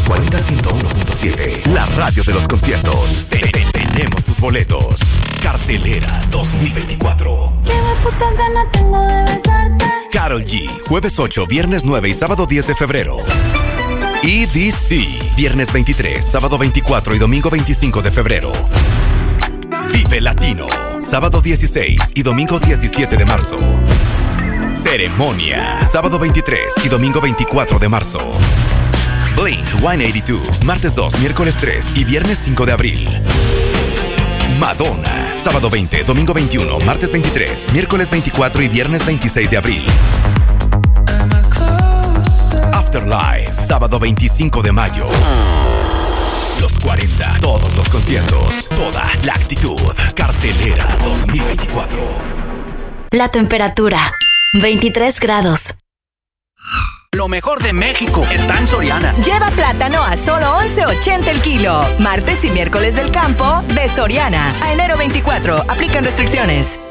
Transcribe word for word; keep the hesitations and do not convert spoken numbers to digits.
Los cuarenta, ciento uno punto siete. La radio de los conciertos. Te- te- Tenemos tus boletos. Cartelera dos mil veinticuatro. Qué putas ganas tengo de besarte. Karol G, jueves ocho, viernes nueve y sábado diez de febrero. E D C, viernes veintitrés, sábado veinticuatro y domingo veinticinco de febrero. Vive Latino, sábado dieciséis y domingo diecisiete de marzo. Ceremonia, sábado veintitrés y domingo veinticuatro de marzo. Blink ciento ochenta y dos, martes dos, miércoles tres y viernes cinco de abril. Madonna, sábado veinte, domingo veintiuno, martes veintitrés, miércoles veinticuatro y viernes veintiséis de abril. Afterlife, sábado veinticinco de mayo. Los cuarenta, todos los conciertos, toda la actitud. Cartelera dos mil veinticuatro. La temperatura, veintitrés grados. Lo mejor de México está en Soriana. Lleva plátano a solo once ochenta el kilo. Martes y miércoles del campo de Soriana. A enero veinticuatro. Aplican restricciones.